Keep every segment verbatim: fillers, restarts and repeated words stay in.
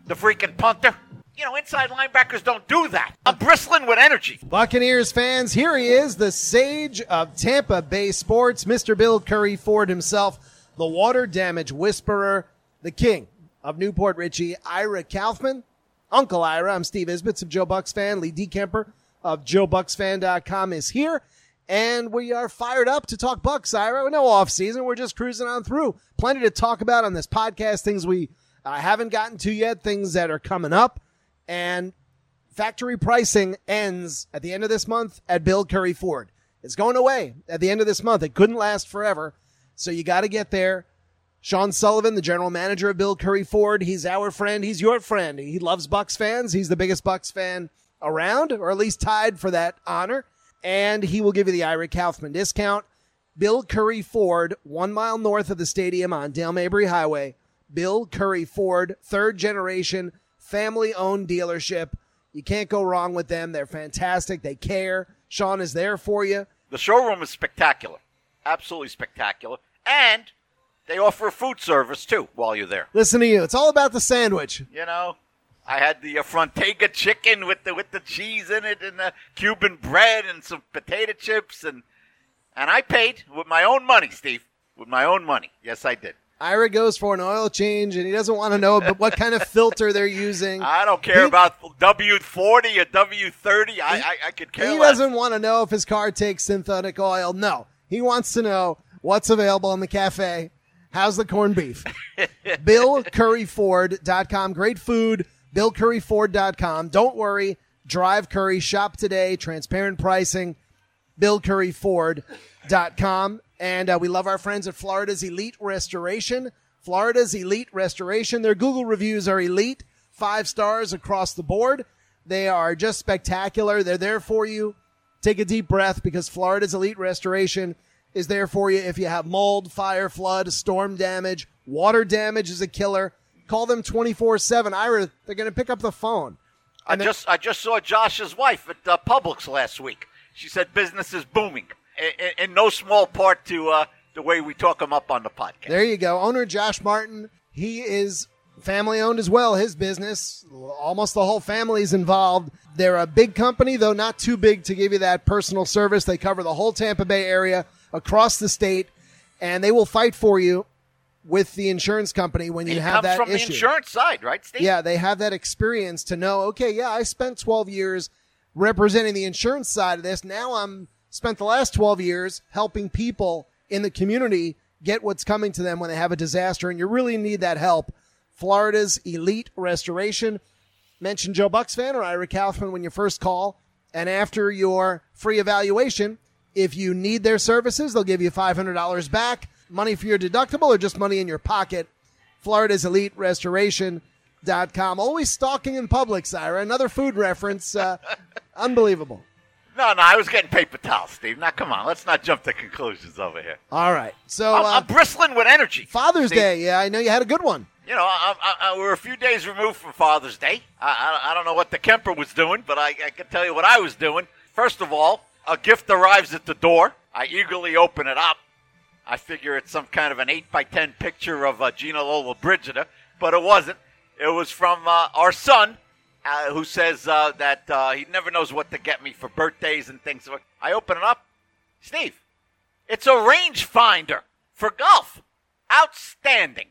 the freaking punter. You know, inside linebackers don't do that. I'm bristling with energy. Buccaneers fans, here he is, the sage of Tampa Bay sports, Mister Bill Curry Ford himself, the water damage whisperer, the king of Newport Richey, Ira Kaufman. Uncle Ira, I'm Steve Isbitz of Joe Bucks Fan. Lee Dekemper of Joe Bucks Fan dot com is here. And we are fired up to talk Bucks, Ira. No off season. We're just cruising on through. Plenty to talk about on this podcast, things we uh, haven't gotten to yet, things that are coming up. And factory pricing ends at the end of this month at Bill Curry Ford. It's going away at the end of this month. It couldn't last forever, so you got to get there. Sean Sullivan, the general manager of Bill Curry Ford, he's our friend. He's your friend. He loves Bucks fans. He's the biggest Bucks fan around, or at least tied for that honor. And he will give you the Ira Kaufman discount. Bill Curry Ford, one mile north of the stadium on Dale Mabry Highway. Bill Curry Ford, third generation, family-owned dealership. You can't go wrong with them. They're fantastic. They care. Sean is there for you. The showroom is spectacular. Absolutely spectacular. And they offer food service, too, while you're there. Listen to you. It's all about the sandwich. You know, I had the uh, Frontega chicken with the with the cheese in it and the Cuban bread and some potato chips. And, and I paid with my own money, Steve. With my own money. Yes, I did. Ira goes for an oil change, and he doesn't want to know but what kind of filter they're using. I don't care he, about W forty or W thirty. I, he, I, I could care He less. doesn't want to know if his car takes synthetic oil. No. He wants to know what's available in the cafe. How's the corned beef? Bill Curry Ford dot com. Great food. Bill Curry Ford dot com. Don't worry. Drive Curry. Shop today. Transparent pricing. Bill Curry Ford dot com. And uh, we love our friends at Florida's Elite Restoration. Florida's Elite Restoration. Their Google reviews are elite. Five stars across the board. They are just spectacular. They're there for you. Take a deep breath because Florida's Elite Restoration is there for you if you have mold, fire, flood, storm damage. Water damage is a killer. Call them twenty-four seven. Ira, they're going to pick up the phone. I just I just saw Josh's wife at uh, Publix last week. She said business is booming. In, in no small part to uh, the way we talk him up on the podcast. There you go. Owner Josh Martin, he is family-owned as well, his business. Almost the whole family is involved. They're a big company, though not too big to give you that personal service. They cover the whole Tampa Bay area, across the state, and they will fight for you with the insurance company when you it have that issue. It comes from the insurance side, right, Steve? Yeah, they have that experience to know, okay, yeah, I spent twelve years representing the insurance side of this. Now I'm spent the last twelve years helping people in the community get what's coming to them when they have a disaster, and you really need that help. Florida's Elite Restoration. Mention Joe Bucks Fan or Ira Kaufman when you first call, and after your free evaluation, if you need their services, they'll give you five hundred dollars back, money for your deductible or just money in your pocket. Florida's Elite Restoration dot com. Always stalking in Publix, Ira. Another food reference. Uh, unbelievable. No, no, I was getting paper towels, Steve. Now, come on. Let's not jump to conclusions over here. All right. So I'm, uh, I'm bristling with energy. Father's Steve. Day. Yeah, I know you had a good one. You know, I, I, I, we're a few days removed from Father's Day. I, I, I don't know what the Kemper was doing, but I, I can tell you what I was doing. First of all, a gift arrives at the door. I eagerly open it up. I figure it's some kind of an eight by ten picture of uh, Gina Lollobrigida, but it wasn't. It was from uh, our son, uh, who says uh, that uh, he never knows what to get me for birthdays and things. I open it up. Steve, it's a rangefinder for golf. Outstanding.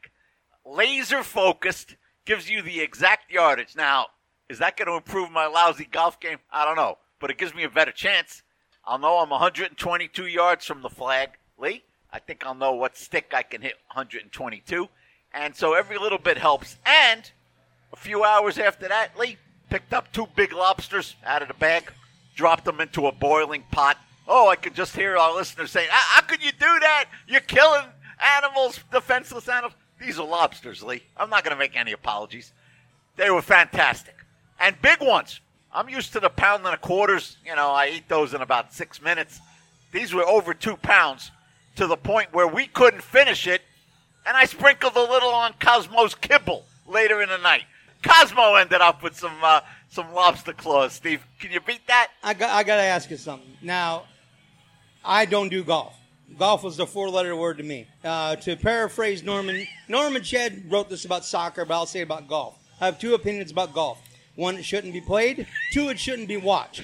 Laser focused, gives you the exact yardage. Now, is that going to improve my lousy golf game? I don't know, but it gives me a better chance. I'll know I'm one hundred twenty-two yards from the flag. Lee, I think I'll know what stick I can hit one hundred twenty-two. And so every little bit helps. And a few hours after that, Lee picked up two big lobsters out of the bag, dropped them into a boiling pot. Oh, I could just hear our listeners saying, how could you do that? You're killing animals, defenseless animals. These are lobsters, Lee. I'm not going to make any apologies. They were fantastic. And big ones. I'm used to the pound and a quarters. You know, I eat those in about six minutes. These were over two pounds to the point where we couldn't finish it. And I sprinkled a little on Cosmo's kibble later in the night. Cosmo ended up with some uh, some lobster claws. Steve, can you beat that? I got, I got to ask you something. Now, I don't do golf. Golf was the four-letter word to me. Uh, to paraphrase Norman, Norman Ched wrote this about soccer, but I'll say about golf. I have two opinions about golf. One, it shouldn't be played. Two, it shouldn't be watched.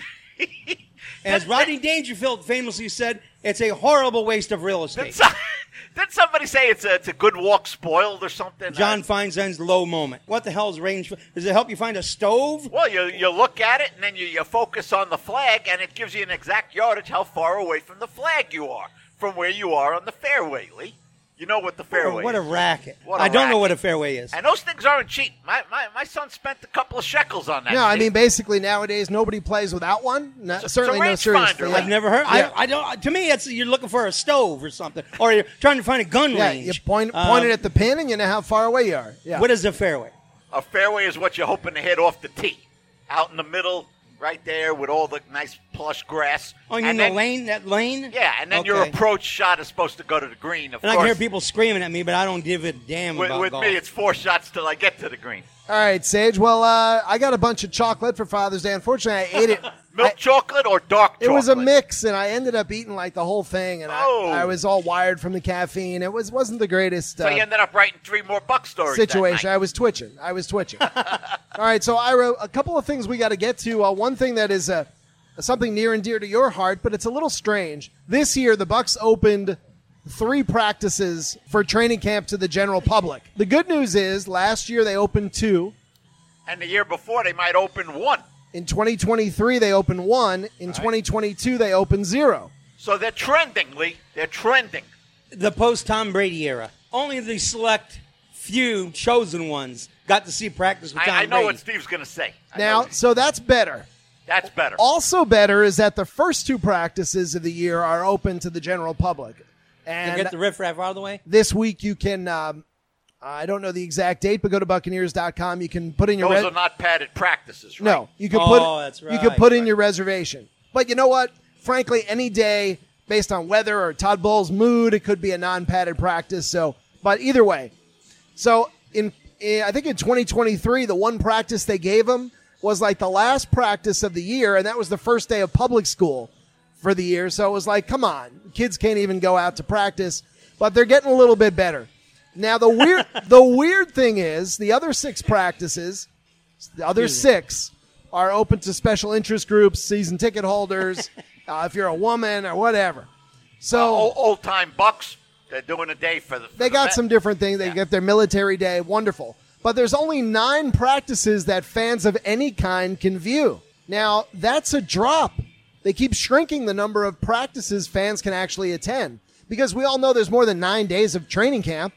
As Rodney Dangerfield famously said, it's a horrible waste of real estate. Did somebody say it's a, it's a good walk spoiled or something? John Uh, Feinstein's low moment. What the hell is range? Does it help you find a stove? Well, you you look at it, and then you, you focus on the flag, and it gives you an exact yardage how far away from the flag you are, from where you are on the fairway, Lee. You know what the fairway What a is. racket. What a I don't know racket. what a fairway is. And those things aren't cheap. My, my my son spent a couple of shekels on that. No, I thing. mean, basically nowadays nobody plays without one. No, It's a- certainly it's a no serious rangefinder, thing. like- I've never heard. Yeah. I, I don't. To me, it's you're looking for a stove or something, or you're trying to find a gun Yeah, range. you point, Um, point it at the pin, and you know how far away you are. Yeah. What is a fairway? A fairway is what you're hoping to hit off the tee, out in the middle, right there with all the nice plush grass. Oh, you mean And the then- lane? That lane? Yeah, and then your Okay. approach shot is supposed to go to the green. Of And I course, can hear people screaming at me, but I don't give a damn with, about with golf. me, it's four shots till I get to the green. All right, Sage. Well, uh, I got a bunch of chocolate for Father's Day. Unfortunately, I ate it. Milk I- chocolate or dark It chocolate? was a mix, and I ended up eating like the whole thing, and Oh. I, I was all wired from the caffeine. It was wasn't the greatest So uh, you ended up writing three more buck stories that situation. night. I was twitching. I was twitching. All right, so Ira, a couple of things we got to get to. Uh, one thing that is uh, something near and dear to your heart, but it's a little strange. This year, the Bucks opened three practices for training camp to the general public. The good news is, last year they opened two. And the year before, they might open one. In twenty twenty-three, they opened one. In twenty twenty-two, they opened zero. So they're trending, Lee. They're trending. The post Tom Brady era. Only the select few chosen ones got to see practice with Tom I, I know Brady. what Steve's going to say. I Now, know. so that's better. That's better. Also better is that the first two practices of the year are open to the general public. to And get the riffraff out of the way. this week you can, um, I don't know the exact date, but go to Buccaneers dot com. You can put in your Those re- are not padded practices, right? no. You can Oh, put that's you can right, put in right. your reservation. But you know what? Frankly, any day based on weather or Todd Bowles' mood, it could be a non-padded practice. So, but either way, so in, in I think in twenty twenty-three, the one practice they gave him was like the last practice of the year, and that was the first day of public school for the year. So it was like, come on, kids can't even go out to practice, but they're getting a little bit better. Now the weird the weird thing is the other six practices, the other six are open to special interest groups, season ticket holders, uh, if you're a woman or whatever. So old, old time Bucks. They're doing a day for the. For they the got vet. some different things. They Yeah. get their military day, wonderful. But there's only nine practices that fans of any kind can view. Now that's a drop. They keep shrinking the number of practices fans can actually attend because we all know there's more than nine days of training camp.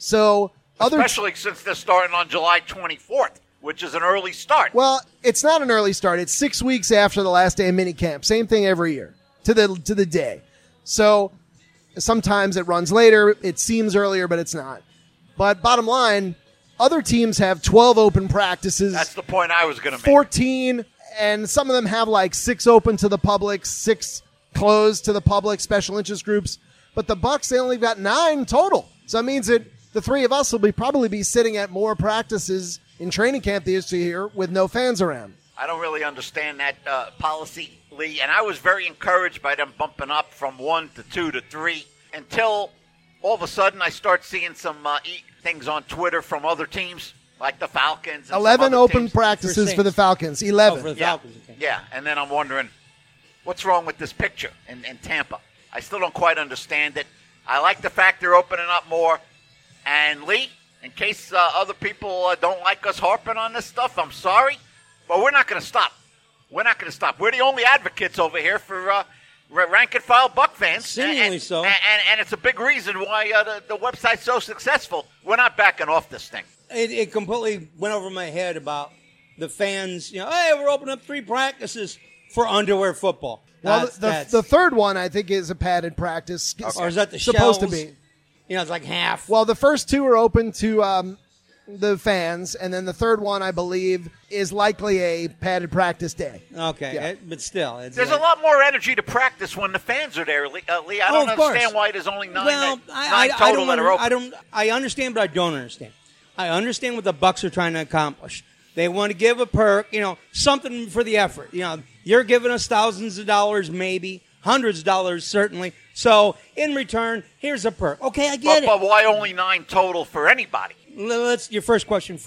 So other Especially since they're starting on July twenty-fourth, which is an early start. well, it's not an early start. It's six weeks after the last day of minicamp. Same thing every year to the to the day. So sometimes it runs later. It seems earlier, but it's not. But bottom line, other teams have twelve open practices, That's the point I was going to make. fourteen, and some of them have like six open to the public, six closed to the public, special interest groups. But the Bucks, they only got nine total. So that means that the three of us will be probably be sitting at more practices in training camp this year with no fans around. I don't really understand that uh, policy, Lee, and I was very encouraged by them bumping up from one to two to three until all of a sudden I start seeing some uh, e- things on Twitter from other teams, like the Falcons. And some Eleven other open teams. practices For for the Saints. Falcons. Oh, Eleven. for the Yeah, Falcons. Okay. yeah, and then I'm wondering, what's wrong with this picture in, in Tampa? I still don't quite understand it. I like the fact they're opening up more. And Lee, in case uh, other people uh, don't like us harping on this stuff, I'm sorry, but we're not going to stop. We're not going to stop. We're the only advocates over here for uh, r- rank and file Buck fans. Seemingly and, and, so. And, and, and it's a big reason why uh, the, the website's so successful. We're not backing off this thing. It, it completely went over my head about the fans. You know, hey, we're opening up three practices for underwear football. Well, That's- the, the, that's- the third one I think is a padded practice. or is that the supposed shells? to be? You know, it's like half. Well, the first two are open to um, the fans, and then the third one, I believe, is likely a padded practice day. okay, yeah. it- but still, it's There's like, a lot more energy to practice when the fans are there, Lee. Uh, Lee I Oh, don't of course. understand why there's only nine, Well, that, I, nine I, I total don't. that under- are open. I don't. I understand, but I don't understand. I understand what the Bucks are trying to accomplish. They want to give a perk, you know, something for the effort. You know, you're giving us thousands of dollars, maybe hundreds of dollars, certainly. So in return, here's a perk. Okay, I get But, but it. why only nine total for anybody? Let's your first question first.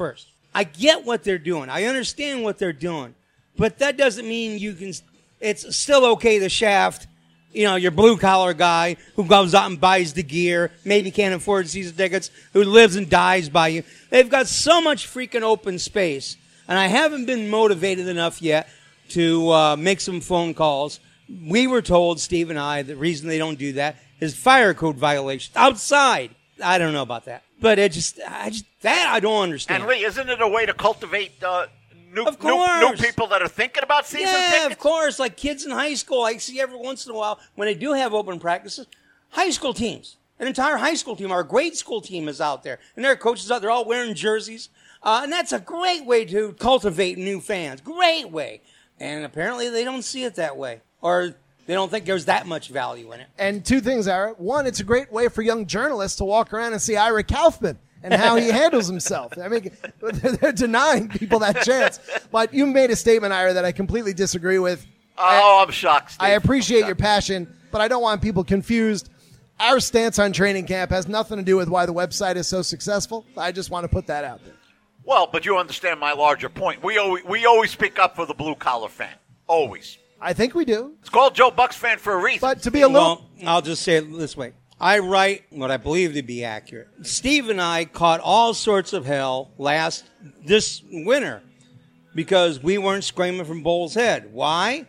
I get what they're doing. I understand what they're doing. But that doesn't mean you can, it's still okay to shaft, you know, your blue-collar guy who goes out and buys the gear, maybe can't afford season tickets, who lives and dies by you. They've got so much freaking open space, and I haven't been motivated enough yet to uh, make some phone calls. We were told, Steve and I, the reason they don't do that is fire code violations outside. I don't know about that. But it just, I just, that I don't understand. And Lee, isn't it a way to cultivate uh, new, Of new course. new people that are thinking about season Yeah, tickets? of course. Like kids in high school, I see every once in a while when they do have open practices, high school teams, an entire high school team, our grade school team is out there, and their coaches out there all wearing jerseys. Uh, and that's a great way to cultivate new fans. Great way. And apparently they don't see it that way. Or they don't think there's that much value in it. And two things, Ira. One, it's a great way for young journalists to walk around and see Ira Kaufman and how he handles himself. I mean, they're denying people that chance. But you made a statement, Ira, that I completely disagree with. Oh, I'm shocked, Steve. I appreciate I'm your shocked. passion, but I don't want people confused. Our stance on training camp has nothing to do with why the website is so successful. I just want to put that out there. Well, but you understand my larger point. We always, we always speak up for the blue-collar fan. Always. I think we do. It's called Joe Buck's fan for a reason. But to be a little... Well, I'll just say it this way. I write what I believe to be accurate. Steve and I caught all sorts of hell last, this winter because we weren't screaming from Bull's Head. Why?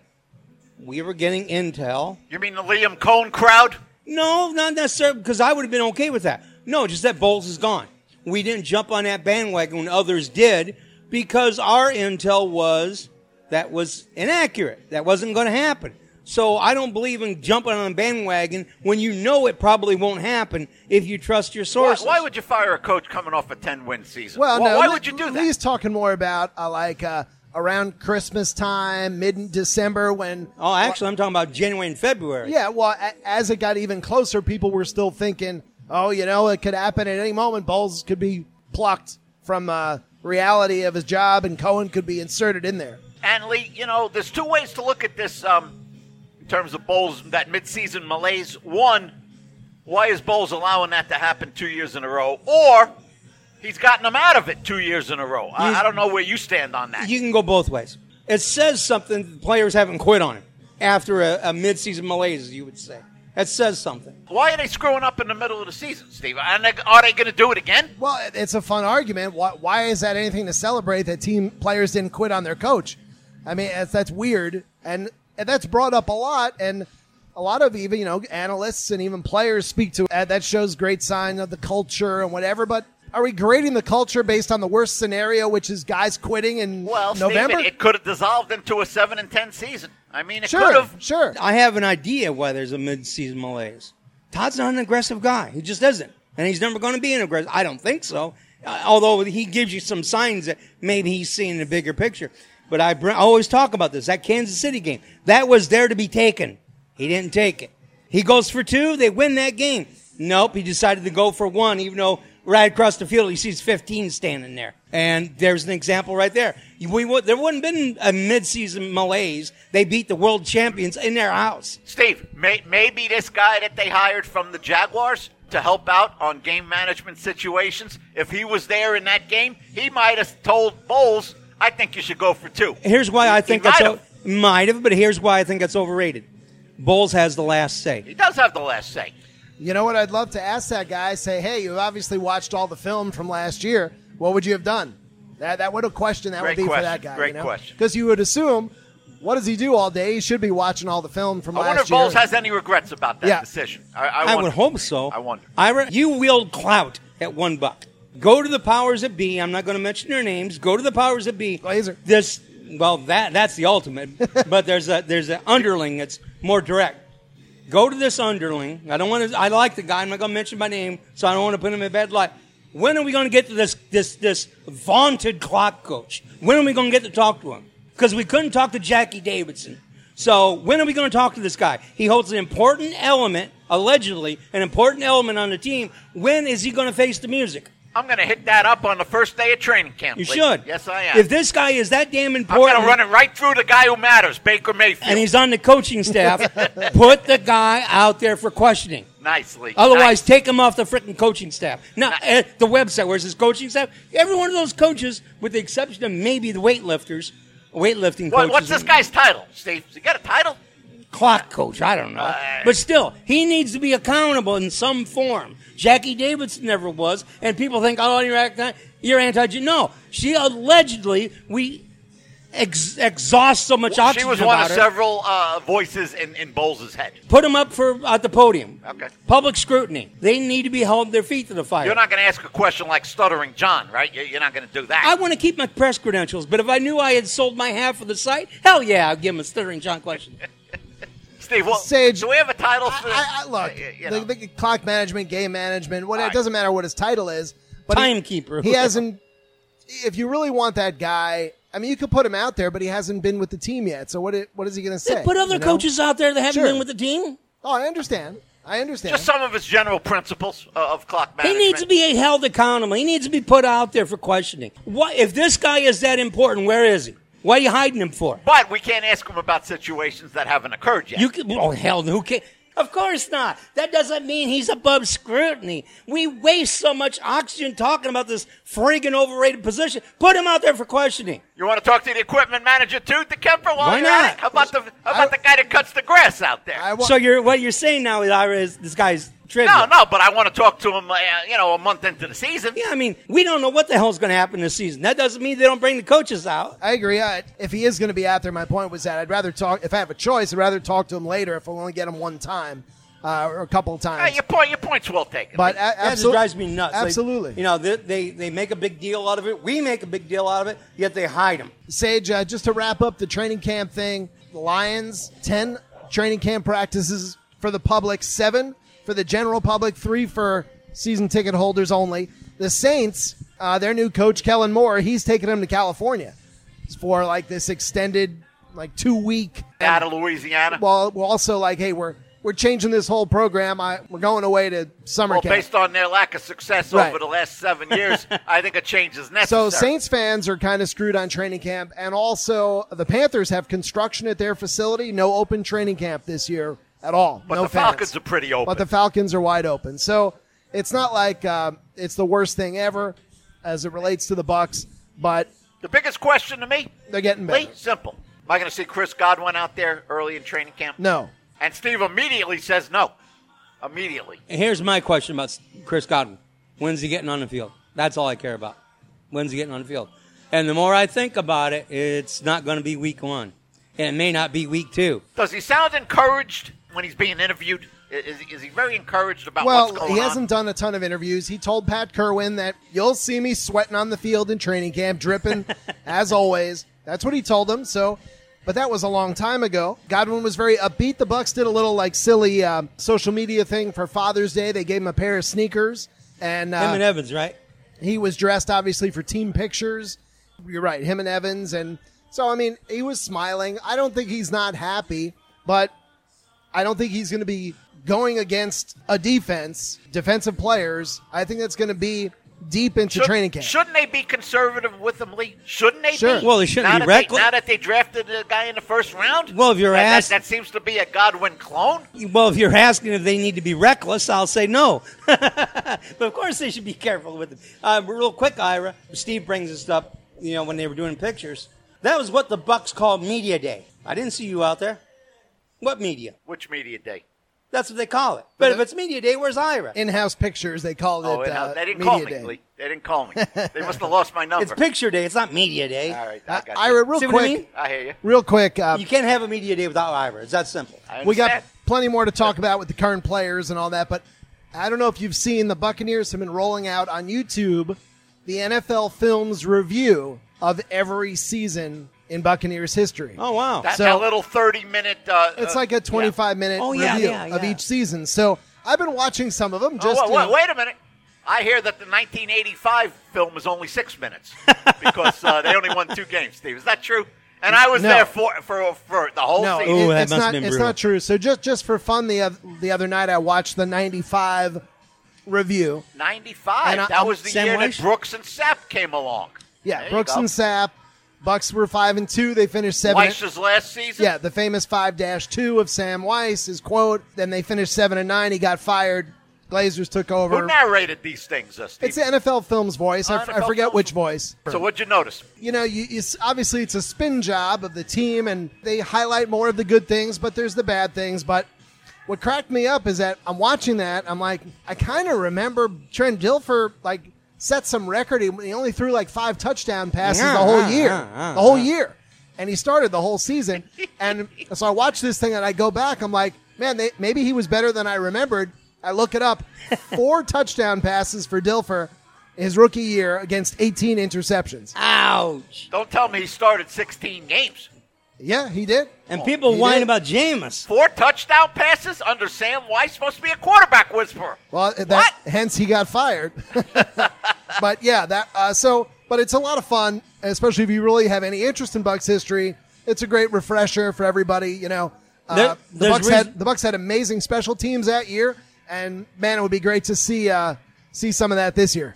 We were getting intel. You mean the Liam Cohn crowd? No, not necessarily, because I would have been okay with that. No, just that Bowles is gone. We didn't jump on that bandwagon when others did because our intel was that was inaccurate. That wasn't going to happen. So I don't believe in jumping on a bandwagon when you know it probably won't happen if you trust your Why, sources. why would you fire a coach coming off a ten-win season? Well, why, no. why Lee- would you do that? Lee's talking more about uh, like uh, around Christmas time, mid-December when... Oh, actually, I'm talking about January and February. Yeah, well, a- as it got even closer, people were still thinking, oh, you know, it could happen at any moment. Bowles could be plucked from uh, reality of his job, and Cohen could be inserted in there. And Lee, you know, there's two ways to look at this um, in terms of Bowles, that midseason malaise. One, why is Bowles allowing that to happen two years in a row? Or he's gotten them out of it two years in a row. I, I don't know where you stand on that. You can go both ways. It says something the players haven't quit on him after a, a midseason malaise, as you would say. That says something. Why are they screwing up in the middle of the season, Steve? And they, are they going to do it again? Well, it- it's a fun argument. Why, why is that anything to celebrate that team players didn't quit on their coach? I mean, that's, that's weird, and, and that's brought up a lot, and a lot of even, you know, analysts and even players speak to it. That shows great sign of the culture and whatever, but are we grading the culture based on the worst scenario, which is guys quitting in Well, November? Steve, it, it could have dissolved into a seven and ten season. I mean, it could Sure, have. sure. I have an idea why there's a midseason malaise. Todd's not an aggressive guy. He just isn't. And he's never going to be an aggressive. I don't think so. Uh, although he gives you some signs that maybe he's seeing the bigger picture. But I, br- I always talk about this. That Kansas City game, that was there to be taken. He didn't take it. He goes for two. They win that game. Nope. He decided to go for one, even though right across the field he sees fifteen standing there. And there's an example right there. We would, there wouldn't have been a midseason malaise. They beat the world champions in their house. Steve, may, maybe this guy that they hired from the Jaguars to help out on game management situations, if he was there in that game, he might have told Bowles, I think you should go for two. Here's why He- I think he that's might o- have. might have, but here's why I think that's overrated. Bowles has the last say. He does have the last say. You know what I'd love to ask that guy? Say, hey, you've obviously watched all the film from last year. What would you have done? That that would a question that Great would be question. for that guy. Great you know? question. Because you would assume, what does he do all day? He should be watching all the film from I last wonder if year. Bowles has any regrets about that Yeah. decision. I, I, I wonder. would hope so. I wonder. Ira, you wield clout at one buck. Go to the powers that be. I'm not going to mention their names. Go to the powers that be. Glazer. This, well, that that's the ultimate. But there's a there's an underling that's more direct. Go to this underling. I don't want to. I like the guy. I'm not going to mention my name, so I don't want to put him in a bad light. When are we going to get to this this this vaunted clock coach? When are we going to get to talk to him? Because we couldn't talk to Jackie Davidson. So when are we going to talk to this guy? He holds an important element, allegedly, an important element on the team. When is he going to face the music? I'm going to hit that up on the first day of training camp. You Lee. should. Yes, I am. If this guy is that damn I'm important, going to run it right through the guy who matters, Baker Mayfield. and he's on the coaching staff, put the guy out there for questioning. Nicely. Otherwise, nice. take him off the freaking coaching staff. Now, at the website, where's his coaching staff? Every one of those coaches, with the exception of maybe the weightlifters, weightlifting What, coaches. what's this guy's title, Steve? Has he got a title? Clock coach, I don't know. Uh, but still, he needs to be accountable in some form. Jackie Davidson never was, and people think, oh, you're anti- you're anti No, she allegedly, we ex- exhaust so much oxygen She was one about of her. several uh, voices in, in Bowles' head. Put him up for at the podium. Okay. Public scrutiny. They need to be held their feet to the fire. You're not going to ask a question like Stuttering John, right? You- You're not going to do that. I want to keep my press credentials, but if I knew I had sold my half of the site, hell yeah, I'd give him a Stuttering John question. Steve, well, Sage, do we have a title for this? I, I, look, Uh, you the, know. the clock management, game management, what, All it right. doesn't matter what his title is. But he- Timekeeper. He, hasn't. If you really want that guy, I mean, you could put him out there, but he hasn't been with the team yet. So what? It, what is he going to say? Put other you know? coaches out there that haven't Sure. been with the team. Oh, I understand. I understand. Just some of his general principles uh, of clock He management. needs to be held accountable. He needs to be put out there for questioning. What if this guy is that important? Where is he? What are you hiding him for? But we can't ask him about situations that haven't occurred yet. You can, oh hell, who can? Of course not. That doesn't mean he's above scrutiny. We waste so much oxygen talking about this friggin' overrated position. Put him out there for questioning. You want to talk to the equipment manager too, the Kemper? While Why you're at not? it? How about the how about the guy that cuts the grass out there? I wa- So you're what you're saying now is Ira is this guy's trivia. no, no, but I want to talk to him. Uh, you know, a month into the season. Yeah, I mean, we don't know what the hell's going to happen this season. That doesn't mean they don't bring the coaches out. I agree. I, if he is going to be out there, my point was that I'd rather talk. If I have a choice, I'd rather talk to him later. If I'll only get him one time uh, or a couple of Uh, times. your point, your point's well taken. But a- That just absolutely, drives me nuts. Like, Absolutely. you know, they, they they make a big deal out of it. We make a big deal out of it, yet they hide them. Sage, uh, just to wrap up the training camp thing, the Lions, ten training camp practices for the public, seven for the general public, three for season ticket holders only. The Saints, uh, their new coach, Kellen Moore, he's taking them to California for like this extended, like two week. out of Louisiana. Well, we're also like, hey, we're we're changing this whole program. I, we're going away to summer Well, camp. based on their lack of success Right. over the last seven years, I think a change is So necessary. Saints fans are kind of screwed on training camp, and also the Panthers have construction at their facility. No open training camp this year at all. but no the fans. Falcons are pretty open. But the Falcons are wide open. So it's not like um, it's the worst thing ever as it relates to the Bucks, but the biggest question to me, they're getting Lee, better. simple. Am I going to see Chris Godwin out there early in training camp? No. And Steve immediately says no. Immediately. And here's my question about Chris Godwin. When's he getting on the field? That's all I care about. When's he getting on the field? And the more I think about it, it's not going to be week one. And it may not be week two. Does he sound encouraged when he's being interviewed? Is, is he very encouraged about Well, what's going he on? hasn't done a ton of interviews. He told Pat Kerwin that you'll see me sweating on the field in training camp, dripping, as always. That's what he told him. So, but that was a long time ago. Godwin was very upbeat. The Bucks did a little like silly uh, social media thing for Father's Day. They gave him a pair of sneakers, and, uh, Him and Evans, right? he was dressed obviously for team pictures. You're right, him and Evans, and so I mean he was smiling. I don't think he's not happy, but I don't think he's going to be going against a defense, defensive players. I think that's going to be deep into Should- training camp. Shouldn't they be conservative with him, Lee? Shouldn't they Sure. be? Well, they shouldn't now be that reckless. They, now that they drafted a guy in the first round? Well, if you're that, that- asked- that seems to be a Godwin clone. Well, if you're asking if they need to be reckless, I'll say no. But of course they should be careful with them. Uh, real quick, Ira, Steve brings this up, you know, when they were doing pictures. That was what the Bucks called Media Day. I didn't see you out there. What media? Which media day? That's what they call it. But if it's Media Day, where's Ira? In-house pictures, they called Oh, it. and, Uh, uh, they didn't media call me, day. Lee. They didn't call me. They must have lost my number. It's Picture Day. It's not Media Day. All right, I Uh, got Ira, you. real See what I quick, mean? I hear you. real quick. Uh, You can't have a Media Day without Ira. It's that simple. I we got understand. plenty more to talk about with the current players and all that, but I don't know if you've seen the Buccaneers have been rolling out on YouTube the N F L Films review of every season in Buccaneers history. Oh, wow. That, So- that little thirty-minute... Uh, It's uh, like a twenty-five minute Oh, yeah, review yeah, of yeah. each season. So I've been watching some of them. yeah. Just Oh, you wait, know- wait a minute. I hear that the nineteen eighty-five film is only six minutes because uh, they only won two games, Steve. Is that true? And I was No. there for, for for the whole no, season. Ooh, it- that it's must not. have been It's brutal. not true. So just just for fun, the oth- the other night I watched the ninety-five review. ninety-five. And I- that was the Sam year Weiss? that Brooks and Sapp came along. Yeah, There you Brooks go. and Sapp. Bucks were five and two. They finished seven. Weiss's last season. Yeah, the famous five dash two of Sam Weiss, his quote. Then they finished seven and nine. He got fired. Glazers took Who over. narrated these things, uh, Steve? It's the N F L Films voice. Oh, I, f- I N F L forget Films. which voice. So what'd you notice? You know, you, you, obviously it's a spin job of the team, and they highlight more of the good things, but there's the bad things. But what cracked me up is that I'm watching that. I'm like, I kind of remember Trent Dilfer, like, set some record. He, he only threw like five touchdown passes Yeah, the whole uh, year. uh, uh, the whole uh. year. And he started the whole season. And so I watch this thing and I go back. I'm like, man, they, maybe he was better than I remembered. I look it up. Four touchdown passes for Dilfer his rookie year against eighteen interceptions. Ouch. Don't tell me he started sixteen games. Yeah, he did. And people He whine did. about Jameis. Four touchdown passes under Sam Weiss. Supposed to be a quarterback whisperer. Well, that, What? hence he got fired. But yeah, that uh, so. But it's a lot of fun, especially if you really have any interest in Bucks history. It's a great refresher for everybody. You know, uh, There- the there's Bucks reason- had the Bucks had amazing special teams that year, and man, it would be great to see uh, see some of that this year.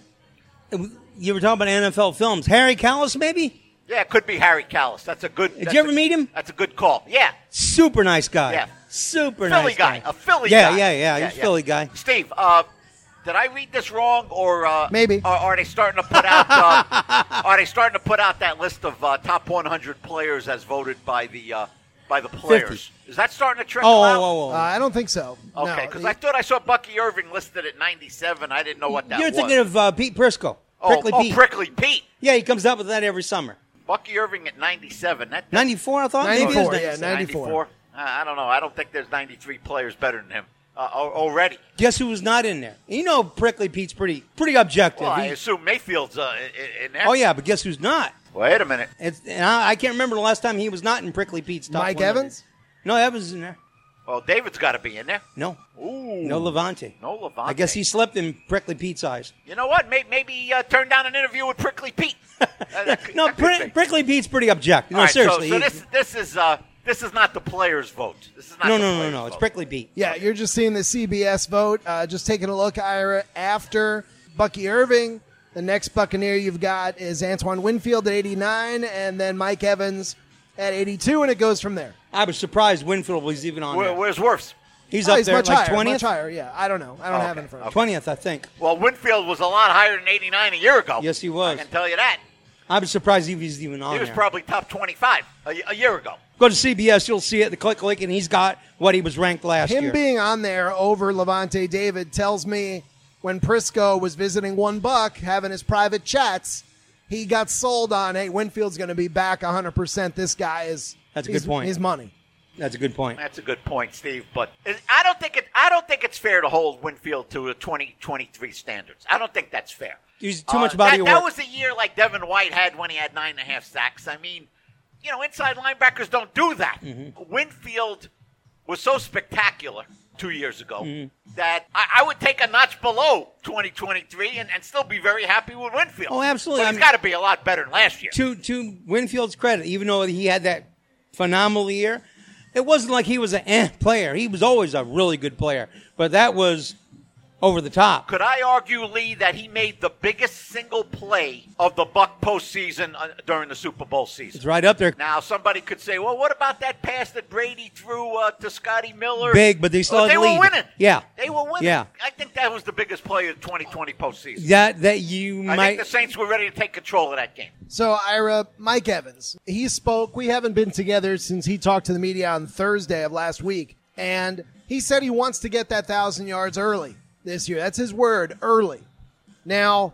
You were talking about N F L Films. Harry Callis, maybe? Yeah, it could be Harry Callis. That's a good. Did that's you ever a- meet him? That's a good call. Yeah, Super nice guy. Yeah. Super Philly nice guy. guy. A Philly yeah, guy. Yeah, yeah, yeah. He's a Philly guy. Steve, uh, did I read this wrong, or uh, Maybe. Are, are they starting to put out? Uh, are they starting to put out that list of uh, top one hundred players as voted by the uh, by the players? fifty. Is that starting to trickle Oh, out? oh, oh, Uh, oh. I don't think so. Okay, No, because he- I thought I saw Bucky Irving listed at ninety-seven. I didn't know what that You're was. thinking of uh, Pete Prisco. oh, Prickly oh, Pete. Prickly Pete. Yeah, he comes out with that every summer. Bucky Irving at ninety-seven. That, ninety-four, I thought? Maybe it was ninety-four, yeah, ninety-seven. ninety-four. Uh, I don't know. I don't think there's ninety-three players better than him uh, al- already. Guess who was not in there? You know Prickly Pete's pretty pretty objective. Well, I He- assume Mayfield's uh, in, in there. oh, yeah, but guess who's not? Wait a minute. It's, and I, I can't remember the last time he was not in Prickly Pete's top Mike one hundred. Evans? No, Evans is in there. Well, David's got to be in there. No. Ooh. No Levante. No Levante. I guess he slept in Prickly Pete's eyes. You know what? Maybe, maybe he uh, turned down an interview with Prickly Pete. Uh, that could- No, that could Pri- be. Prickly Pete's pretty objective. No, All right, so- seriously. So, he- this this is uh, this is not the players' vote. This is not no, the no, no, players' no. It's vote. Prickly Pete. Yeah, you're just seeing the C B S vote. Uh, just taking a look, Ira, after Bucky Irving. The next Buccaneer you've got is Antoine Winfield at eighty-nine, and then Mike Evans at eighty-two, and it goes from there. I was surprised Winfield was even on Where, there. where's Wirfs? He's Oh, up he's there much like higher, twentieth. much higher. Yeah, I don't know. I don't Oh, have it okay. in front of me. twentieth, I think. Well, Winfield was a lot higher than eighty-nine a year ago. Yes, he was. I can tell you that. I was surprised he was even on He was there. probably top twenty-five a, y- a year ago. Go to C B S, you'll see it. The click link, and he's got what he was ranked last Him year. being on there over Levante David tells me when Prisco was visiting One Buck, having his private chats, he got sold on, hey, Winfield's going to be back one hundred percent. This guy is That's a he's- good point. He's money. That's a good point. That's a good point, Steve. But it, I don't think it. I don't think it's fair to hold Winfield to a twenty twenty-three standards. I don't think that's fair. He's too much Uh, body that, of that work. was the year like Devin White had when he had nine and a half sacks. I mean, you know, inside linebackers don't do that. Mm-hmm. Winfield was so spectacular two years ago Mm-hmm. that I, I would take a notch below twenty twenty-three and, and still be very happy with Winfield. Oh, absolutely. But I he's mean- got to be a lot better than last year. to to Winfield's credit, even though he had that phenomenal year, it wasn't like he was an eh player. He was always a really good player, but that was over the top. Could I argue, Lee, that he made the biggest single play of the Buck postseason uh, during the Super Bowl season? It's right up there. Now, somebody could say, well, what about that pass that Brady threw uh, to Scotty Miller? Big, but they still Oh, had they the were lead. winning. Yeah. They were winning. Yeah. I think that was the biggest play of the twenty twenty postseason. That that you I might think the Saints were ready to take control of that game. So, Ira, Mike Evans, he spoke. We haven't been together since he talked to the media on Thursday of last week. And he said he wants to get that one thousand yards early this year. That's his word, early. Now,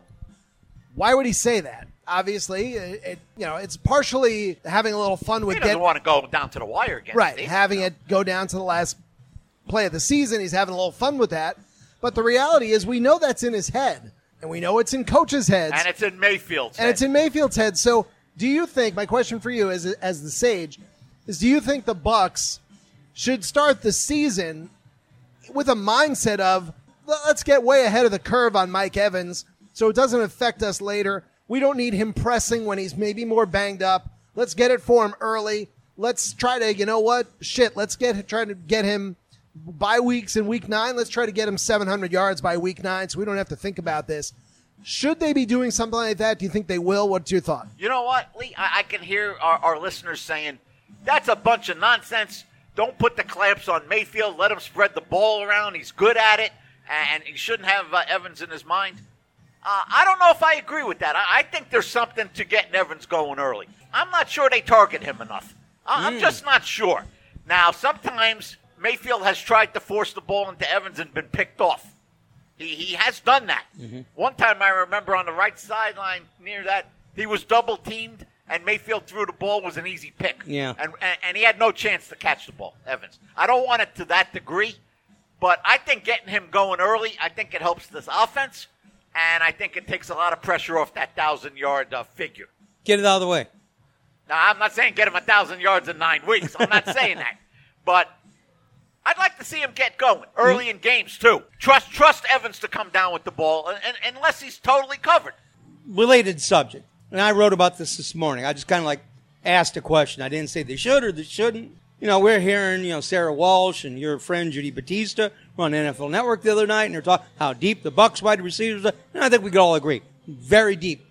why would he say that? Obviously, it, it, you know, it's partially having a little fun with He doesn't get, want to go down to the wire again. right, Steve. having it go down to the last play of the season. He's having a little fun with that. But the reality is we know that's in his head, and we know it's in coaches' heads. And it's in Mayfield's And head. it's in Mayfield's head. So, do you think? My question for you, as as the sage, is: do you think the Bucks should start the season with a mindset of let's get way ahead of the curve on Mike Evans, so it doesn't affect us later? We don't need him pressing when he's maybe more banged up. Let's get it for him early. Let's try to, you know what? Shit, let's get try to get him bye weeks in week nine. Let's try to get him seven hundred yards by week nine so we don't have to think about this. Should they be doing something like that? Do you think they will? What's your thought? You know what, Lee? I, I can hear our, our listeners saying, that's a bunch of nonsense. Don't put the clamps on Mayfield. Let him spread the ball around. He's good at it, and he shouldn't have uh, Evans in his mind. Uh, I don't know if I agree with that. I, I think there's something to getting Evans going early. I'm not sure they target him enough. I, I'm Mm. just not sure. Now, sometimes Mayfield has tried to force the ball into Evans and been picked off. He, he has done that. Mm-hmm. One time I remember on the right sideline near that, he was double-teamed, and Mayfield threw the ball. Was an easy pick. Yeah. And, and, and he had no chance to catch the ball, Evans. I don't want it to that degree, but I think getting him going early, I think it helps this offense, and I think it takes a lot of pressure off that one thousand-yard uh, figure. Get it out of the way. Now, I'm not saying get him one thousand yards in nine weeks. I'm not saying that. But I'd like to see him get going early in games, too. Trust trust Evans to come down with the ball, and, and, unless he's totally covered. Related subject. And I wrote about this this morning. I just kind of like asked a question. I didn't say they should or they shouldn't. You know, we're hearing, you know, Sarah Walsh and your friend Judy Batista were on N F L Network the other night, and they're talking how deep the Bucs wide receivers are. And I think we could all agree. Very deep.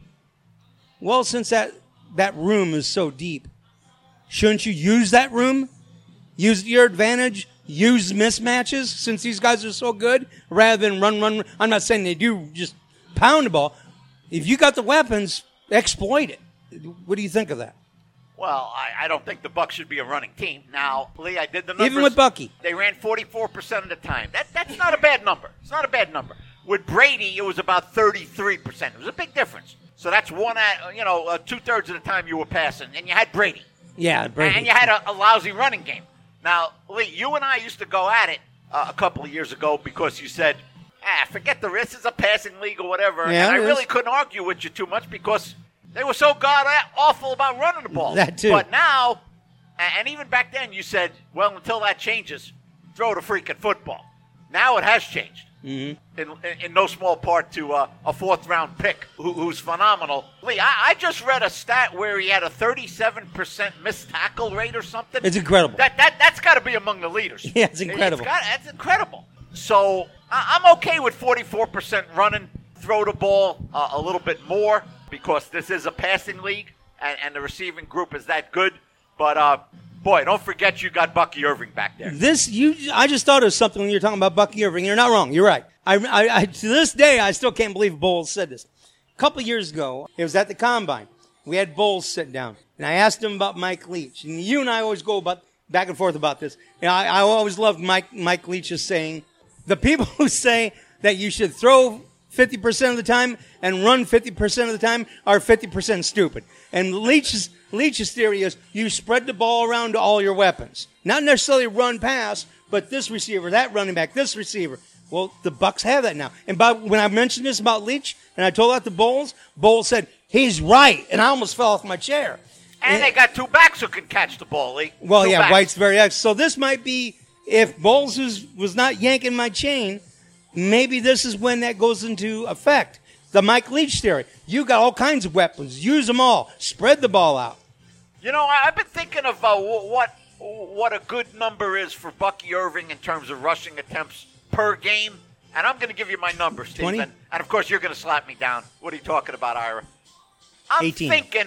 Well, since that, that room is so deep, shouldn't you use that room? Use your advantage? Use mismatches since these guys are so good rather than run, run, run. I'm not saying they do just pound the ball. If you got the weapons, exploit it. What do you think of that? Well, I, I don't think the Bucs should be a running team. Now, Lee, I did the numbers. Even with Bucky. They ran forty-four percent of the time. That That's not a bad number. It's not a bad number. With Brady, it was about thirty-three percent. It was a big difference. So that's one at, you know, uh, two-thirds of the time you were passing, and you had Brady. Yeah, Brady. And you had a, a lousy running game. Now, Lee, you and I used to go at it uh, a couple of years ago because you said, ah, forget the risk. It's a passing league or whatever. Yeah, and I it really is. couldn't argue with you too much because they were so god-awful about running the ball. That too. But now, a- and even back then, you said, well, until that changes, throw the freaking football. Now it has changed. Mm-hmm. In, in, in no small part to uh, a fourth-round pick who, who's phenomenal. Lee, I, I just read a stat where he had a thirty-seven percent missed tackle rate or something. It's incredible. That that that's got to be among the leaders. Yeah, it's incredible. It's got, that's incredible. So I, I'm okay with forty-four percent running. Throw the ball uh, a little bit more because this is a passing league and, and the receiving group is that good. But uh, boy, don't forget you got Bucky Irving back there. This you, I just thought of something when you're talking about Bucky Irving. You're not wrong. You're right. I, I, I to this day, I still can't believe Bowles said this. A couple of years ago, it was at the Combine. We had Bowles sit down, and I asked him about Mike Leach. And you and I always go about back and forth about this. And I, I always loved Mike Mike Leach's saying, the people who say that you should throw fifty percent of the time and run fifty percent of the time are fifty percent stupid. And Leach's Leach's theory is you spread the ball around to all your weapons. Not necessarily run pass, but this receiver, that running back, this receiver. Well, the Bucs have that now. And by, when I mentioned this about Leach, and I told that to Bowles, Bowles said, he's right. And I almost fell off my chair. And, and they got two backs who can catch the ball, Lee. Well, two yeah, backs. White's very excellent. So this might be, if Bowles was, was not yanking my chain, maybe this is when that goes into effect. The Mike Leach theory. You got all kinds of weapons. Use them all. Spread the ball out. You know, I- I've been thinking of uh, wh- what what a good number is for Bucky Irving in terms of rushing attempts per game. And I'm going to give you my number, Steve. twenty? And, and, of course, you're going to slap me down. What are you talking about, Ira? I'm eighteen. thinking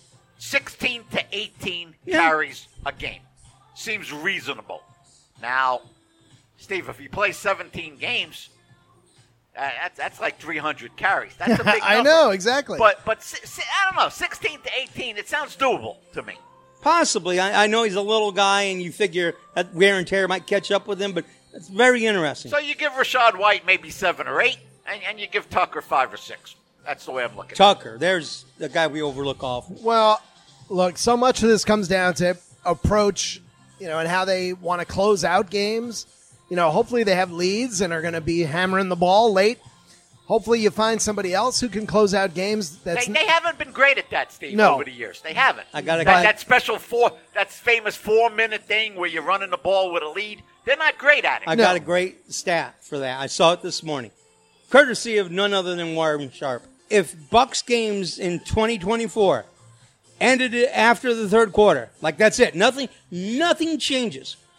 sixteen to eighteen Yeah. carries a game. Seems reasonable. Now, Steve, if he plays seventeen games, uh, that's, that's like three hundred carries. That's a big number. I know, exactly. But, but si- si- I don't know, sixteen to eighteen, it sounds doable to me. Possibly. I, I know he's a little guy, and you figure that wear and tear might catch up with him, but it's very interesting. So you give Rashad White maybe seven or eight, and, and you give Tucker five or six. That's the way I'm looking at it. Tucker, there's the guy we overlook often. Well, look, so much of this comes down to approach, you know, and how they want to close out games. You know, hopefully they have leads and are going to be hammering the ball late. Hopefully you find somebody else who can close out games. That's They, they haven't been great at that, Steve, No. over the years. They haven't. I gotta- that, that special four, that famous four-minute thing where you're running the ball with a lead. They're not great at it. I No. got a great stat for that. I saw it this morning. Courtesy of none other than Warren Sharp. If Bucks games in twenty twenty-four ended it after the third quarter, like that's it, nothing, nothing changes.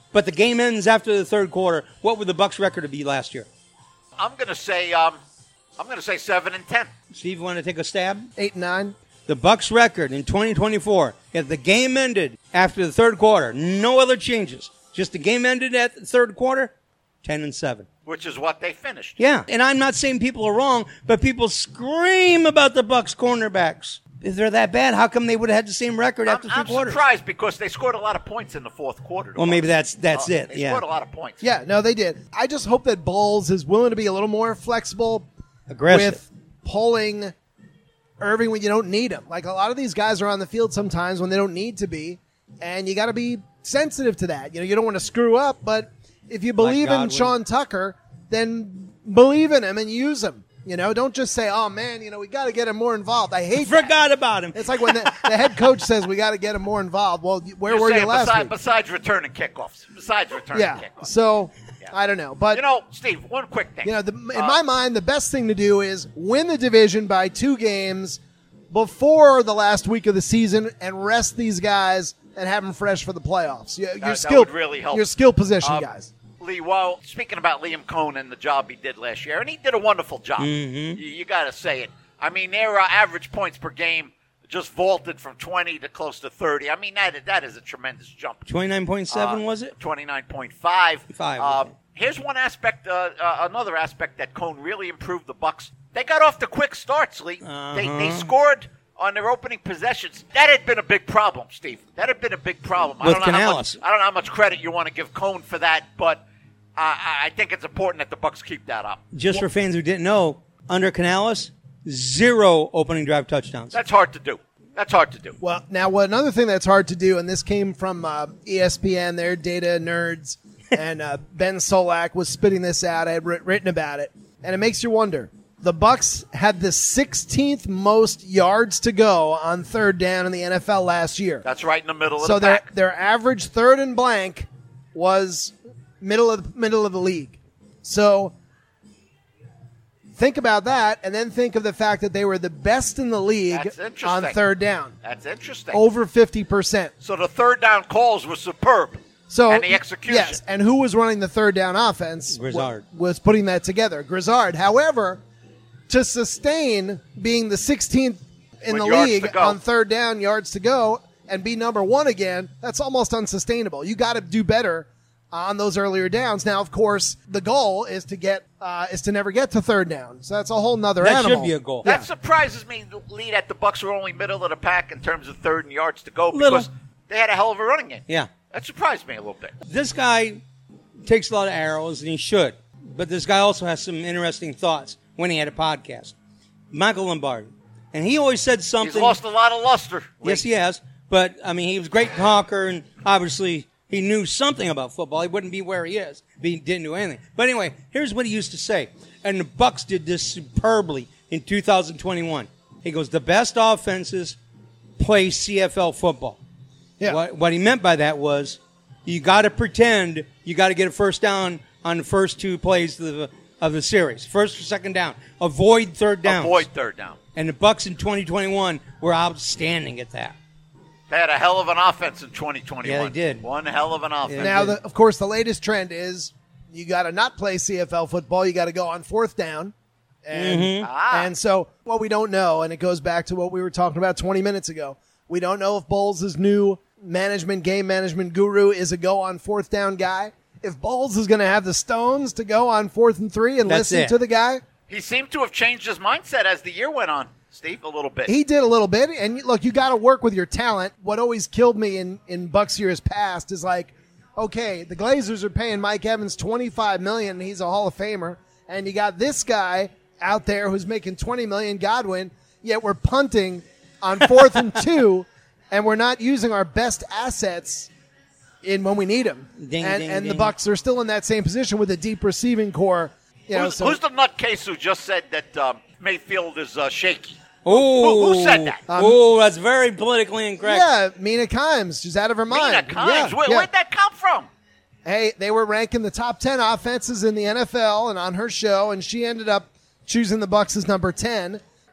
but the game ends after the third quarter, what would the Bucs' record be last year? I'm going to say um, I'm going to say seven and ten. Steve, you want to take a stab? Eight and nine. The Bucs' record in twenty twenty-four, if the game ended after the third quarter, no other changes, just the game ended at the third quarter, ten and seven. Which is what they finished. Yeah, and I'm not saying people are wrong, but people scream about the Bucs cornerbacks. If they're that bad, how come they would have had the same record after I'm, three I'm quarters? surprised because they scored a lot of points in the fourth quarter. Well, maybe that's that's Uh, it. They Yeah, scored a lot of points. Yeah, no, they did. I just hope that Bowles is willing to be a little more flexible aggressive. with pulling Irving when you don't need him. Like, a lot of these guys are on the field sometimes when they don't need to be, and you got to be sensitive to that. You know, you don't want to screw up, but if you believe in Godwin. Sean Tucker, then believe in him and use him. You know, don't just say, "Oh man, you know, we got to get him more involved." I hate that. Forgot about him. It's like when the, the head coach says we got to get him more involved. Well, where You're were you saying last beside, week? Besides returning kickoffs. Besides returning Yeah. kickoffs. So Yeah. I don't know, but You know, Steve, one quick thing. You know, the, in Uh, my mind, the best thing to do is win the division by two games before the last week of the season and rest these guys and have them fresh for the playoffs. Your, your that skill, would really help. Your skill position Um, guys. Lee, well, speaking about Liam Cohn and the job he did last year, and he did a wonderful job. Mm-hmm. You, you got to say it. I mean, their uh, average points per game just vaulted from twenty to close to thirty. I mean, that that is a tremendous jump. twenty-nine point seven, Uh, was it? twenty-nine point five. Five, Uh, okay. Here's one aspect, uh, uh, another aspect that Cohn really improved the Bucs. They got off to quick starts, Lee. Uh-huh. They, they scored on their opening possessions. That had been a big problem, Steve. That had been a big problem. With I don't know how Canales. much, I don't know how much credit you want to give Cohn for that, but uh, I I think it's important that the Bucs keep that up. Just for fans who didn't know, under Canales, zero opening drive touchdowns. That's hard to do. That's hard to do. Well, now, what another thing that's hard to do, and this came from uh, E S P N, their data nerds, and uh, Ben Solak was spitting this out. I had writ- written about it, and it makes you wonder. The Bucs had the sixteenth most yards to go on third down in the N F L last year. That's right in the middle of So the their pack. their average third and blank was middle of the, middle of the league. So think about that, and then think of the fact that they were the best in the league That's interesting. on third down, That's interesting. over fifty percent. So the third down calls were superb. So And the execution. yes, and who was running the third down offense? Grizzard. wa- was putting that together. Grizzard. However, to sustain being the sixteenth in With the yards league to go. on third down, yards to go, and be number one again, that's almost unsustainable. You got to do better on those earlier downs. Now, of course, the goal is to get uh, is to never get to third down. So that's a whole nother That animal. should be a goal. That surprises me, Lee, that the Bucs were only middle of the pack in terms of third and yards to go Little. because they had a hell of a running game. Yeah. That surprised me a little bit. This guy takes a lot of arrows, and he should. But this guy also has some interesting thoughts when he had a podcast. Michael Lombardi. And he always said something. He's lost a lot of luster. Lee. Yes, he has. But, I mean, he was a great talker, and obviously he knew something about football. He wouldn't be where he is if he didn't know anything. But anyway, here's what he used to say. And the Bucs did this superbly in two thousand twenty-one. He goes, the best offenses play C F L football. Yeah. What, what he meant by that was you got to pretend you got to get a first down on the first two plays of the, of the series. First or second down. Avoid third downs. Avoid third down. And the Bucs in twenty twenty-one were outstanding at that. They had a hell of an offense in twenty twenty-one. Yeah, they did. One hell of an offense. Now, the, of course, the latest trend is you got to not play C F L football. You got to go on fourth down. And, Mm-hmm. Ah. and so what we don't know, and it goes back to what we were talking about twenty minutes ago, we don't know if Bowles' new management, game management guru is a go on fourth down guy. If Bowles is going to have the stones to go on fourth and three and That's listen it. to the guy, He seemed to have changed his mindset as the year went on, Steve, a little bit. he did a little bit. And look, you got to work with your talent. What always killed me in, in Bucs years past is like, okay, the Glazers are paying Mike Evans twenty-five million dollars. He's a Hall of Famer. And you got this guy out there who's making twenty million dollars, Godwin, yet we're punting on fourth and two, and we're not using our best assets in when we need them. Ding, and ding, and ding. the Bucs are still in that same position with a deep receiving core. You know, who's, so, who's the nutcase who just said that um, Mayfield is uh, shaky? Oh, who said that? Um, oh, that's very politically incorrect. yeah, Mina Kimes, she's out of her mind. Mina Kimes. Yeah, Where, yeah. Where'd that come from? Hey, they were ranking the top ten offenses in the N F L and on her show, and she ended up choosing the Bucs as number ten.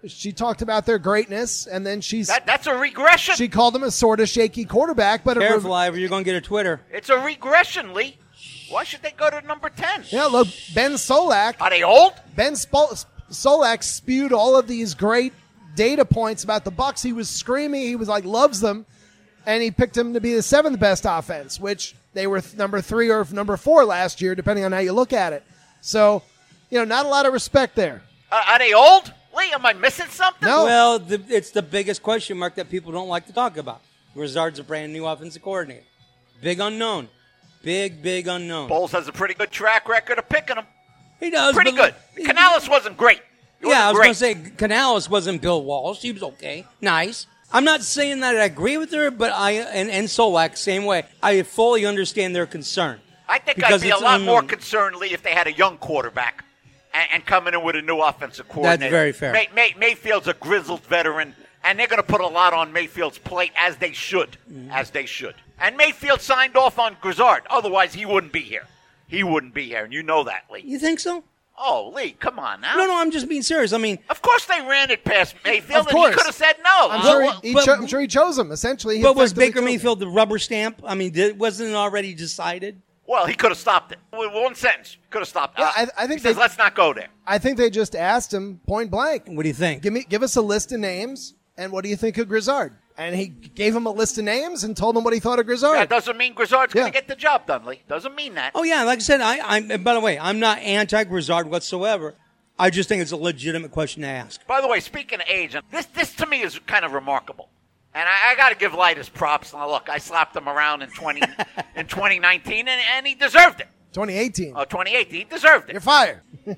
she talked about their greatness, and then she's That, that's a regression. she called him a sort of shaky quarterback. But Careful, a, Ivor, you're going to get a Twitter. It's a regression, Lee. Why should they go to number ten? yeah, look, Ben Solak. Are they old? Ben Sp- Solak spewed all of these great data points about the Bucs. He was screaming. He was like, loves them. And he picked them to be the seventh best offense, which they were th- number three or number four last year, depending on how you look at it. So, you know, not a lot of respect there. Uh, are they old? Lee, am I missing something? No. Well, the, it's the biggest question mark that people don't like to talk about. Grizzard's a brand new offensive coordinator. Big unknown. Big, big unknown. Bowles has a pretty good track record of picking them. He does. Pretty good. but- Canales wasn't great. He Yeah, I was wasn't going to great. say Canales wasn't Bill Walsh. He was okay. Nice. I'm not saying that I agree with her, but I, and, and Solak, same way. I fully understand their concern. I think because I'd be a it's lot more unknown. concerned, Lee, if they had a young quarterback and, and coming in with a new offensive coordinator. very fair. May, May, Mayfield's a grizzled veteran, and they're going to put a lot on Mayfield's plate, as they should, Mm-hmm. as they should. And Mayfield signed off on Grizzard. Otherwise, he wouldn't be here. He wouldn't be here, and you know that, Lee. You think so? Oh, Lee, come on now. No, no, I'm just being serious. I mean, Of course they ran it past Mayfield, Of and he course. could have said no. I'm, Uh, sure, well, he, he but- cho- I'm sure he chose him, essentially. He but was effectively Baker chose him. Mayfield the rubber stamp? I mean, did, wasn't it already decided? well, he could have stopped it. With one sentence, could have stopped it. Yeah, Uh, I- I think he says, they- let's not go there. I think they just asked him point blank. What do you think? Give me, give us a list of names, and what do you think of Grizzard? And he gave him a list of names and told him what he thought of Grizzard. That doesn't mean Grizzard's going Yeah. to get the job done, Lee. Doesn't mean that. Oh, yeah, like I said, I, I'm, and by the way, I'm not anti-Grizzard whatsoever. I just think it's a legitimate question to ask. By the way, speaking of age, this this to me is kind of remarkable, and I, I got to give Light his props. Now, look, I slapped him around in twenty in twenty nineteen, and, and he deserved it. twenty eighteen. Oh, twenty eighteen, he deserved You're it. fired.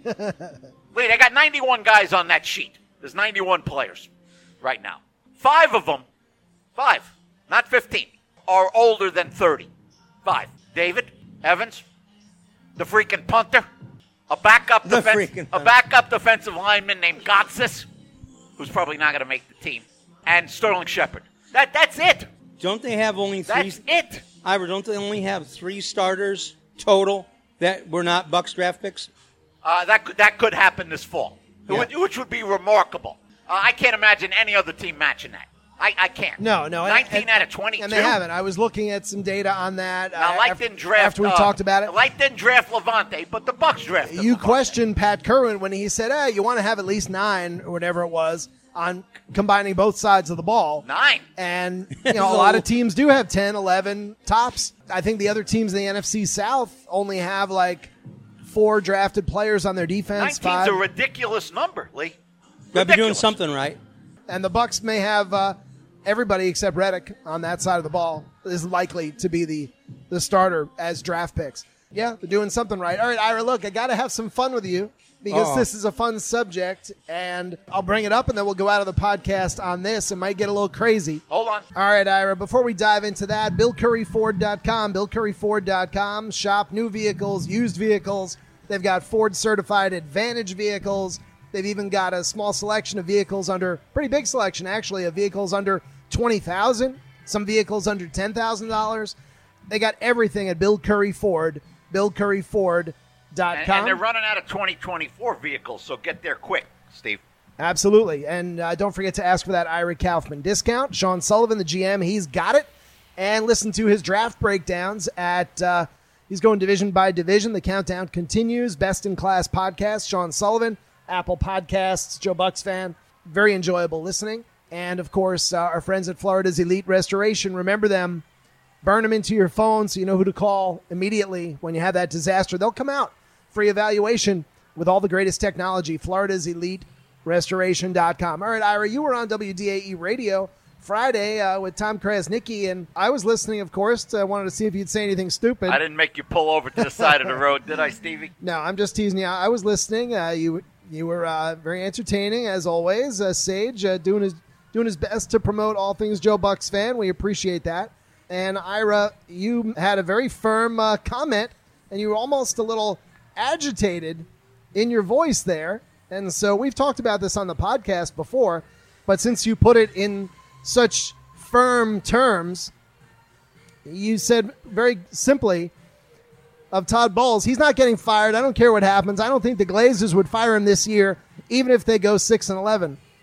Lee, they got ninety-one guys on that sheet. There's ninety-one players right now. Five of them, five, not fifteen, are older than thirty. Five. David Evans, the freaking punter, a backup The defense, freaking a punter. backup defensive lineman named Gotsis, who's probably not going to make the team, and Sterling Shepard. That that's it. Don't they have only three? That's it. Ivor, don't they only have three starters total that were not Bucks draft picks? Uh, that could, that could happen this fall, Yeah. which, which would be remarkable. Uh, I can't imagine any other team matching that. I, I can't. No, no. and- nineteen and- out of twenty-two. And they haven't. I was looking at some data on that. Now, uh, Light af- didn't draft. After we uh, talked about it. Light didn't draft Levante, but the Bucks drafted. You Levante. questioned Pat Kerwin when he said, hey, you want to have at least nine or whatever it was on combining both sides of the ball. nine. And, you know, a lot of teams do have ten, eleven tops. I think the other teams in the N F C South only have like four drafted players on their defense. Nineteen's Five. a ridiculous number, Lee. Gotta be doing Ridiculous. something right. And the Bucks may have uh, everybody except Reddick on that side of the ball is likely to be the, the starter as draft picks. Yeah, they're doing something right. All right, Ira, look, I got to have some fun with you because Uh-oh. this is a fun subject, and I'll bring it up, and then we'll go out of the podcast on this. It might get a little crazy. Hold on. All right, Ira, before we dive into that, Bill Curry Ford dot com, Bill Curry Ford dot com. Shop new vehicles, used vehicles. They've got Ford-certified Advantage vehicles. They've even got a small selection of vehicles under, pretty big selection, actually, of vehicles under twenty thousand dollars, some vehicles under ten thousand dollars. They got everything at Bill Curry Ford, Bill Curry Ford dot com. And, and they're running out of twenty twenty-four vehicles, so get there quick, Steve. Absolutely. And uh, don't forget to ask for that Ira Kaufman discount. Sean Sullivan, the G M, he's got it. And listen to his draft breakdowns at, uh, he's going division by division. The countdown continues. Best in Class podcast, Sean Sullivan, Apple Podcasts, Joe Bucks fan. Very enjoyable listening. And, of course, uh, our friends at Florida's Elite Restoration. Remember them. Burn them into your phone so you know who to call immediately when you have that disaster. They'll come out. Free evaluation with all the greatest technology. Florida's Elite Restoration dot com. All right, Ira, you were on W D A E Radio Friday uh, with Tom Krasnicki, and I was listening, of course. I wanted to see if you'd say anything stupid. I didn't make you pull over to the side of the road, did I, Stevie? No, I'm just teasing you. I was listening. Uh, you you were uh, very entertaining, as always. Uh, Sage uh, doing his doing his best to promote all things Joe Bucks fan. We appreciate that. And Ira, you had a very firm uh, comment, and you were almost a little agitated in your voice there. And so we've talked about this on the podcast before, but since you put it in such firm terms, you said very simply of Todd Bowles, he's not getting fired. I don't care what happens. I don't think the Glazers would fire him this year, even if they go six and eleven.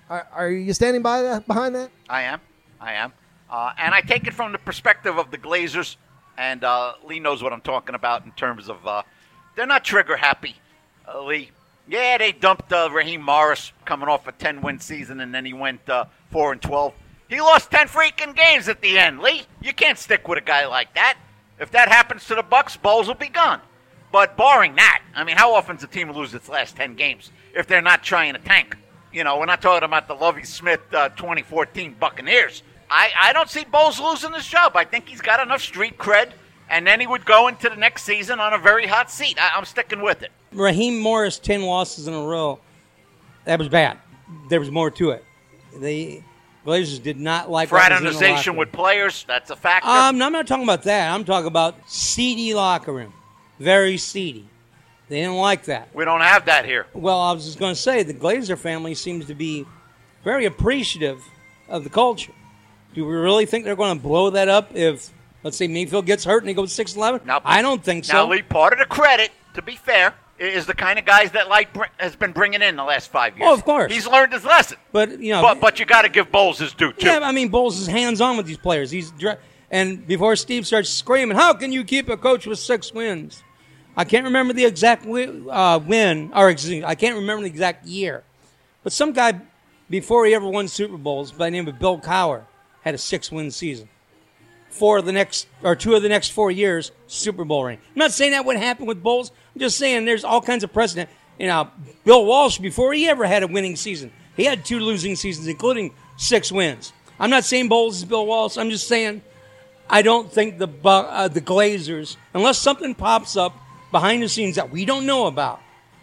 Are, are you standing by that, behind that? I am. I am. Uh, and I take it from the perspective of the Glazers, and uh, Lee knows what I'm talking about in terms of uh, they're not trigger happy, uh, Lee. Yeah, they dumped uh, Raheem Morris coming off a ten-win season, and then he went uh, four and twelve. He lost ten freaking games at the end, Lee. You can't stick with a guy like that. If that happens to the Bucks, Bowles will be gone. But barring that, I mean, how often does a team lose its last ten games if they're not trying to tank? You know, we're not talking about the Lovie Smith uh, twenty fourteen Buccaneers. I, I don't see Bowles losing his job. I think he's got enough street cred, and then he would go into the next season on a very hot seat. I, I'm sticking with it. Raheem Morris, ten losses in a row. That was bad. There was more to it. The Glazers did not like fraternization with players. That's a factor. Um, no, I'm not talking about that. I'm talking about seedy locker room. Very seedy. They didn't like that. We don't have that here. Well, I was just going to say, the Glazer family seems to be very appreciative of the culture. Do we really think they're going to blow that up if, let's say, Mayfield gets hurt and he goes six and eleven? Now, I don't think so. Now, Lee, part of the credit, to be fair, is the kind of guys that Light has been bringing in the last five years. Oh, of course. He's learned his lesson. But, you know. But, but you got to give Bowles his due, too. Yeah, I mean, Bowles is hands-on with these players. He's And before Steve starts screaming, how can you keep a coach with six wins? I can't remember the exact win, uh, win or excuse, I can't remember the exact year. But some guy, before he ever won Super Bowls, by the name of Bill Cowher, had a six-win season. Four of the next, or two of the next four years, Super Bowl ring. I'm not saying that would happen with Bowles. I'm just saying there's all kinds of precedent. You know, Bill Walsh, before he ever had a winning season, he had two losing seasons, including six wins. I'm not saying Bowles is Bill Walsh. I'm just saying I don't think the uh, the Glazers, unless something pops up behind the scenes that we don't know about,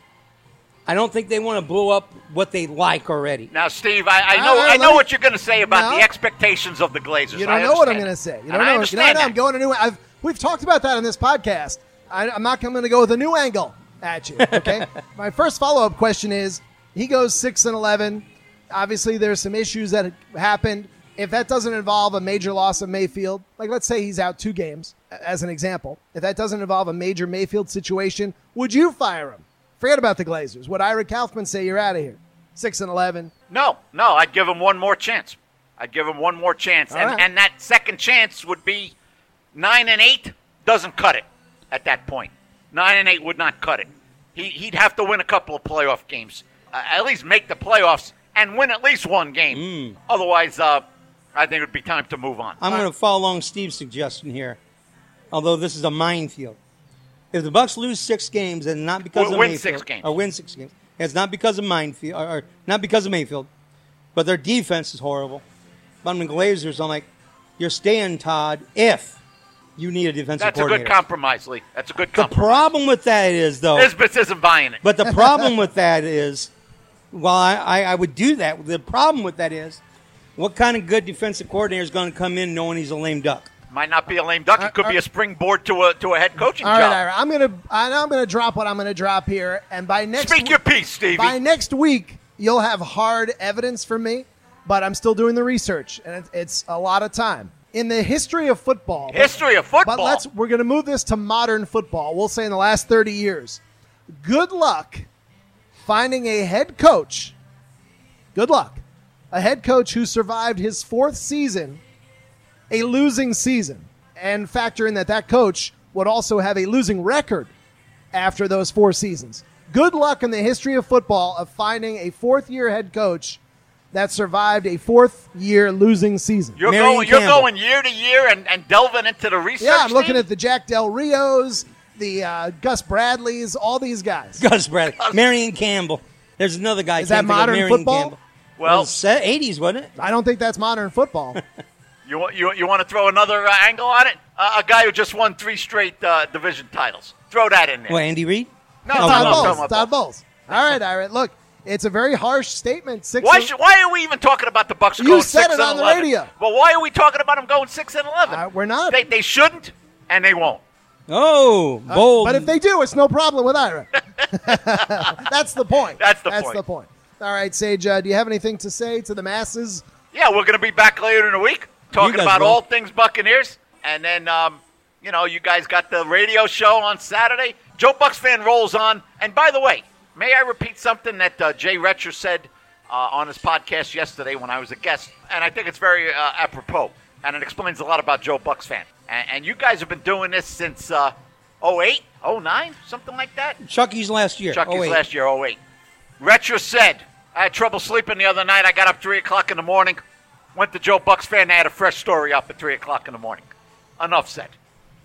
I don't think they want to blow up what they like already. Now, Steve, I, I know Uh, I know me, what you're going to say about no. the expectations of the Glazers. You don't I know what I'm understand going to it. say. You And don't I know. understand you know, that. I'm going to new. I've we've talked about that on this podcast. I, I'm not going to go with a new angle at you. Okay. My first follow up question is: he goes six and eleven. Obviously, there's some issues that happened. If that doesn't involve a major loss of Mayfield, like let's say he's out two games, as an example, if that doesn't involve a major Mayfield situation, would you fire him? Forget about the Glazers. Would Ira Kaufman say you're out of here? Six and eleven. No, no, I'd give him one more chance. I'd give him one more chance, All and right. and that second chance would be nine and eight. Doesn't cut it at that point. Nine and eight would not cut it. He he'd have to win a couple of playoff games, uh, at least make the playoffs and win at least one game. Mm. Otherwise, uh, I think it would be time to move on. I'm going to follow along Steve's suggestion here, although this is a minefield. If the Bucks lose six games, and not because Or of win Mayfield, six games. or win six games, it's not because of minefield, or, or not because of Mayfield, but their defense is horrible. But I'm the Glazers. I'm like, you're staying, Todd, if you need a defensive That's a coordinator. good compromise, Lee. That's a good The compromise. problem with that is, though, Nisbets isn't buying it. but the problem with that is, well, I, I, I would do that. The problem with that is, what kind of good defensive coordinator is going to come in knowing he's a lame duck? Might not be a lame duck. It could be a springboard to a to a head coaching All right, job. all right. I'm gonna I know I'm gonna drop what I'm gonna drop here, and by next Speak your piece, Stevie. by next week you'll have hard evidence from me. But I'm still doing the research, and it, it's a lot of time in the history of football. but- History of football. But let's we're gonna move this to modern football. We'll say in the last thirty years. Good luck finding a head coach. Good luck, a head coach who survived his fourth season, a losing season. And factor in that that coach would also have a losing record after those four seasons. Good luck in the history of football of finding a fourth-year head coach that survived a fourth-year losing season. You're Marion going. You're Campbell. going year to year and, and delving into the research. Yeah, I'm looking Steve? at the Jack Del Rios, the uh, Gus Bradleys, all these guys. Gus Bradley, Marion Campbell. There's another guy. Is I can't that think of, modern Marion football? Campbell. Well- it was se- eighties, wasn't it? I don't think that's modern football. You want you, you want to throw another uh, angle on it? Uh, a guy who just won three straight uh, division titles. Throw that in there. What, Andy Reid? No, Oh, no, Todd no, well, no, Bowles. no, no. Todd Bowles. All right, all right. Look, it's a very harsh statement. Six Why and- should, Why are we even talking about the Bucks You going said six it and on the eleven? radio. Well, why are we talking about them going six and eleven? Uh, we're not. They they shouldn't, and they won't. Oh, bold. But if they do, it's no problem with Ira. That's the point. That's the That's point. the point. All right, Sage, uh, do you have anything to say to the masses? Yeah, we're going to be back later in the week talking guys about will. all things Buccaneers. And then, um, you know, you guys got the radio show on Saturday. Joe Bucks fan rolls on. And by the way, may I repeat something that uh, Jay Retcher said uh, on his podcast yesterday when I was a guest, and I think it's very uh, apropos, and it explains a lot about Joe Bucks fan. And, and you guys have been doing this since uh, oh eight, oh nine, something like that? Chucky's last year. Chucky's oh eight. last year, oh eight. Retro said, I had trouble sleeping the other night. I got up three o'clock in the morning, went to Joe Bucks fan. They had a fresh story up at three o'clock in the morning. Enough said.